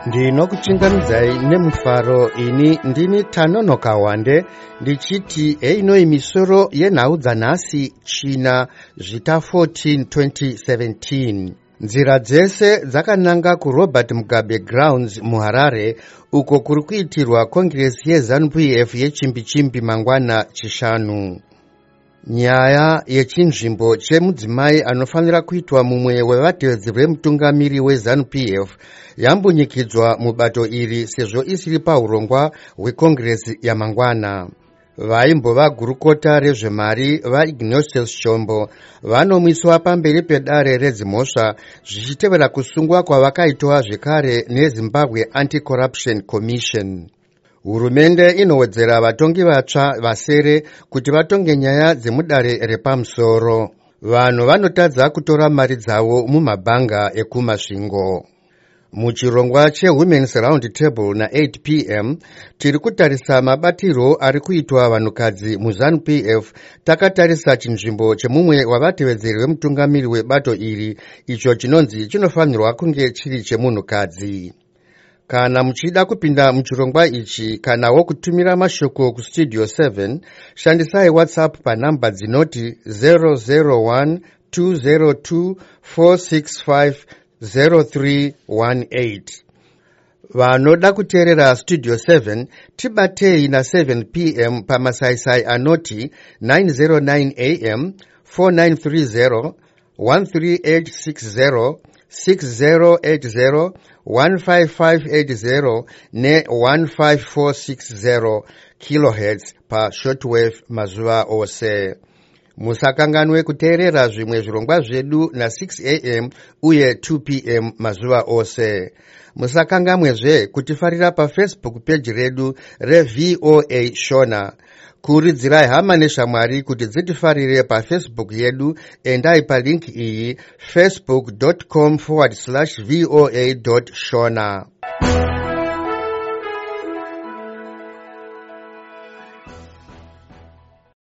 Ndinokuchingamizai nemufaro. Ini ndini Tanonoka Wande ndichiti eino imisoro yenhau dzanhasi China zvita 14 2017. Nzira dzese dzakananga kuRobert Mugabe Grounds muHarare uko kuri kuitirwa kongiresi yeZANU-PF yechimbi-chimbi mangwana chishanu. Nyaya yechinzvimbo chemudzimai anofanira kuitwa mumwe wevatevedzi vemutungamiri weZANU-PF yambunyikidzwa mubato iri sezvo isiri paurongwa hwekongiresi yamangwana. Vaimbova gurukota rezvemari vaIgnatius Chombo vanomwiswa pamberi pedare redzimhosva zvichitevera kusungwa kwavakaitwa zvekare neZimbabwe Anti-Corruption Commission. Hurumende inowedzera vatongi vatsva vasere kuti vatonge nyaya dzemudare repamusoro. Vanhu vanotadza kutora mari dzavo mumabhanga ekumasvingo. Muchirongwa cheWomen's Round Table na8 p.m. tiri kutarisa mabatiro ari kuitwa vanhukadzi muZANU-PF. Takatarisa chinzvimbo chemumwe wavatevedzeri vemutungamiri webato iri, icho chinonzi chinofanirwa kunge chiri chemunhukadzi. Kana muchida kupinda muchirongwa ichi kana wokutumira mashoko kustudio 7, shandisai WhatsApp panhamba dzinoti 001 202 465 0318. Vanoda kuteerera Studio 7 tibatei na7 p.m. pamasaisai anoti 909 am 4930 13860 6080 15580 ne15460 kHz pa shortwave mazuva ose. Musakanganwe kuteerera zvimwe zvirongwa zvedu na6 am uye 2 p.m. mazuva ose. Musakanganwezve kutifarira pa Facebook page redu reVOA Shona. Kuridzirai hama neshamwari kuti dzitifarire pa Facebook yedu, endai pa link iyi facebook.com/voa.shona.